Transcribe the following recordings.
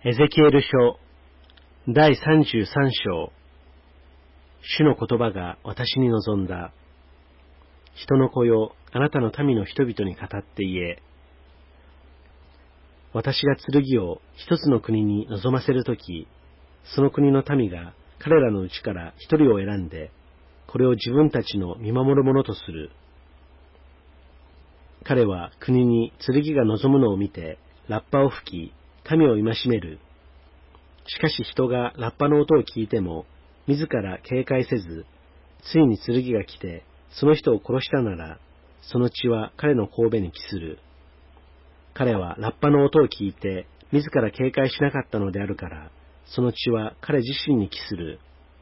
エゼキエル書第33章。主の言葉が私に望んだ。人の子よ、あなたの民の人々に語って言え。私が剣を一つの国に望ませるとき、その国の民が彼らのうちから一人を選んで、これを自分たちの見守るものとする。彼は国に剣が望むのを見て、ラッパを吹き、民を戒める。しかし人がラッパの音を聞いても、自ら警戒せず、ついに剣が来て、その人を殺したなら、その血は彼の頭に帰する。彼はラッパの音を聞いて、自ら警戒しなかったのであるから、その血は彼自身に帰する。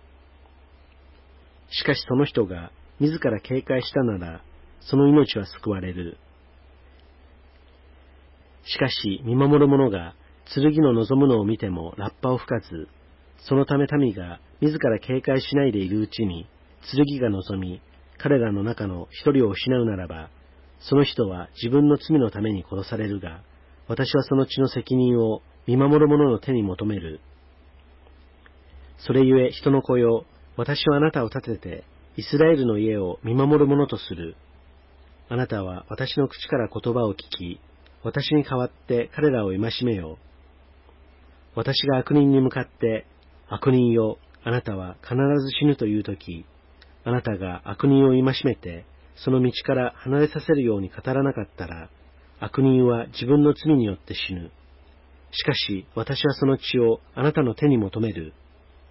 しかしその人が自ら警戒したなら、その命は救われる。しかし見守る者が剣の望むのを見てもラッパを吹かず、そのため民が自ら警戒しないでいるうちに剣が望み、彼らの中の一人を失うならば、その人は自分の罪のために殺されるが、私はその血の責任を見守る者の手に求める。それゆえ人の子よ、私はあなたを立てて、イスラエルの家を見守る者とする。あなたは私の口から言葉を聞き、私に代わって彼らを戒めよ。私が悪人に向かって、悪人よ、あなたは必ず死ぬというとき、あなたが悪人を戒めて、その道から離れさせるように語らなかったら、悪人は自分の罪によって死ぬ。しかし私はその血をあなたの手に求める。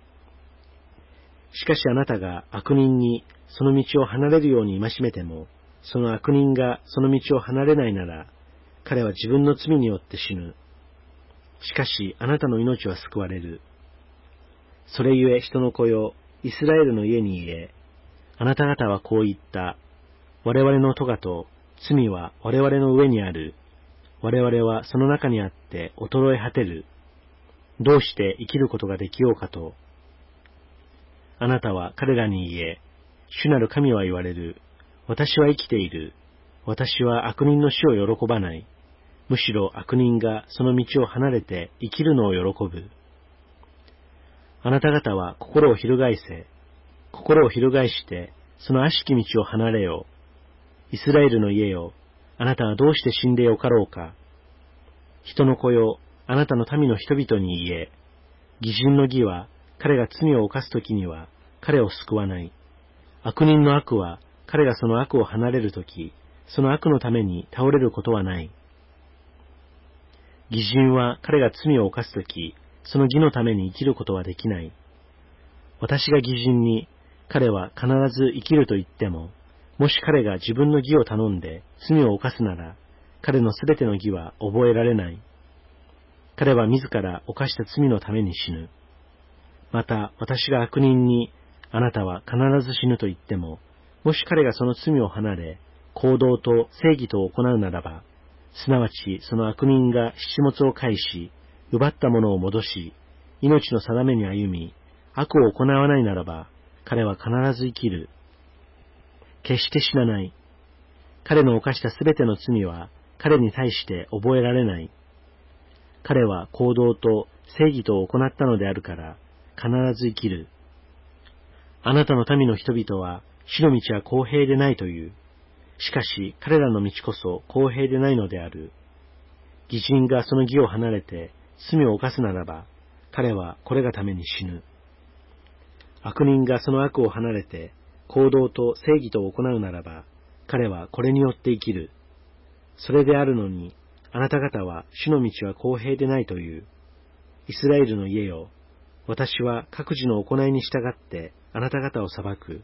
しかしあなたが悪人にその道を離れるように戒めても、その悪人がその道を離れないなら、彼は自分の罪によって死ぬ。しかしあなたの命は救われる。それゆえ人の子よ、イスラエルの家に言え。あなた方はこう言った。我々の咎と罪は我々の上にある。我々はその中にあって衰え果てる。どうして生きることができようかと。あなたは彼らに言え。主なる神は言われる。私は生きている。私は悪人の死を喜ばない。むしろ悪人がその道を離れて生きるのを喜ぶ。あなた方は心を翻せ。心を翻してその悪しき道を離れよ。イスラエルの家よ、あなたはどうして死んでよかろうか。人の子よ、あなたの民の人々に言え。義人の義は彼が罪を犯すときには彼を救わない。悪人の悪は彼がその悪を離れるとき、その悪のために倒れることはない。義人は彼が罪を犯すとき、その義のために生きることはできない。私が義人に、彼は必ず生きると言っても、もし彼が自分の義を頼んで罪を犯すなら、彼のすべての義は覚えられない。彼は自ら犯した罪のために死ぬ。また私が悪人に、あなたは必ず死ぬと言っても、もし彼がその罪を離れ、行動と正義とを行うならば、すなわちその悪人が七物を返し、奪ったものを戻し、命の定めに歩み、悪を行わないならば、彼は必ず生きる。決して死なない。彼の犯したすべての罪は、彼に対して覚えられない。彼は行動と正義とを行ったのであるから、必ず生きる。あなたの民の人々は、死の道は公平でないという。しかし彼らの道こそ公平でないのである。義人がその義を離れて罪を犯すならば、彼はこれがために死ぬ。悪人がその悪を離れて行動と正義とを行うならば、彼はこれによって生きる。それであるのに、あなた方は主の道は公平でないという。イスラエルの家よ、私は各自の行いに従ってあなた方を裁く。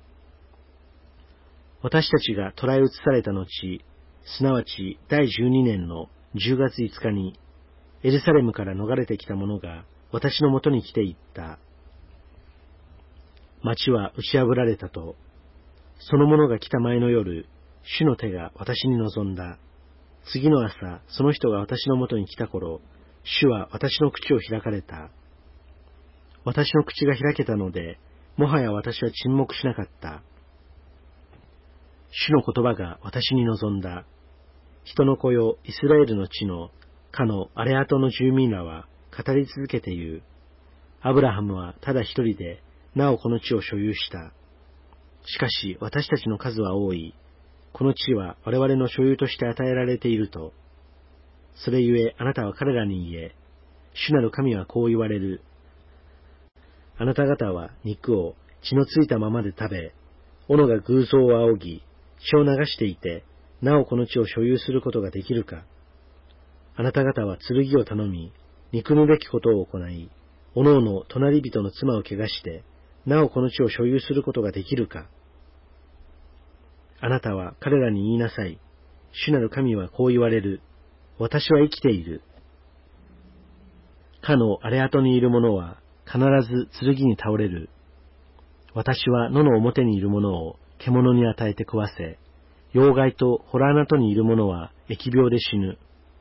私たちが捕らえ移された後、すなわち第12年の10月5日に、エルサレムから逃れてきた者が私のもとに来て言った。町は打ち破られたと。その者が来た前の夜、主の手が私に臨んだ。次の朝、その人が私のもとに来た頃、主は私の口を開かれた。私の口が開けたので、もはや私は沈黙しなかった。主の言葉が私に臨んだ。人の子よ、イスラエルの地のかのアレアトの住民らは語り続けて言う。アブラハムはただ一人で、なおこの地を所有した。しかし私たちの数は多い。この地は我々の所有として与えられていると。それゆえあなたは彼らに言え、主なる神はこう言われる。あなた方は肉を血のついたままで食べ、斧が偶像を仰ぎ、血を流していて、なおこの地を所有することができるか。あなた方は剣を頼み、憎むべきことを行い、おのおの隣人の妻を汚して、なおこの地を所有することができるか。あなたは彼らに言いなさい。主なる神はこう言われる。私は生きている。かの荒れ跡にいる者は必ず剣に倒れる。私は野の表にいる者を獣に与えて食わせ、妖怪と洞穴とにいる者は疫病で死ぬ。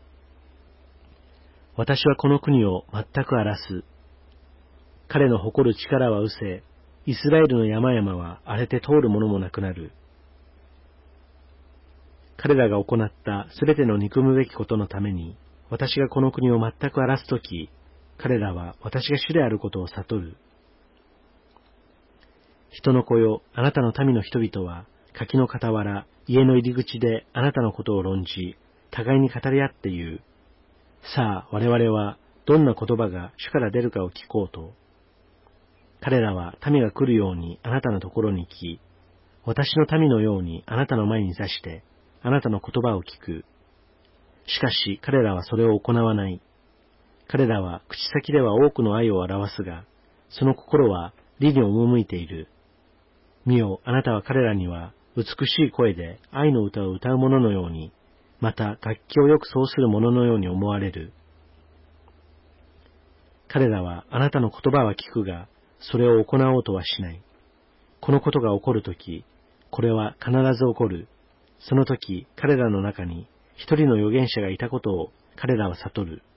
私はこの国を全く荒らす。彼の誇る力は失せ、イスラエルの山々は荒れて通るものもなくなる。彼らが行ったすべての憎むべきことのために、私がこの国を全く荒らすとき、彼らは私が主であることを悟る。人の子よ、あなたの民の人々は、垣の傍ら、家の入り口であなたのことを論じ、互いに語り合って言う。さあ、我々は、どんな言葉が主から出るかを聞こうと。彼らは民が来るようにあなたのところに来、私の民のようにあなたの前に座して、あなたの言葉を聞く。しかし彼らはそれを行わない。彼らは口先では多くの愛を表すが、その心は理に赴いている。見よ、あなたは彼らには美しい声で愛の歌を歌う者のように、また楽器をよく奏する者のように思われる。彼らはあなたの言葉は聞くが、それを行おうとはしない。このことが起こるとき、これは必ず起こる。その時、彼らの中に一人の預言者がいたことを彼らは悟る。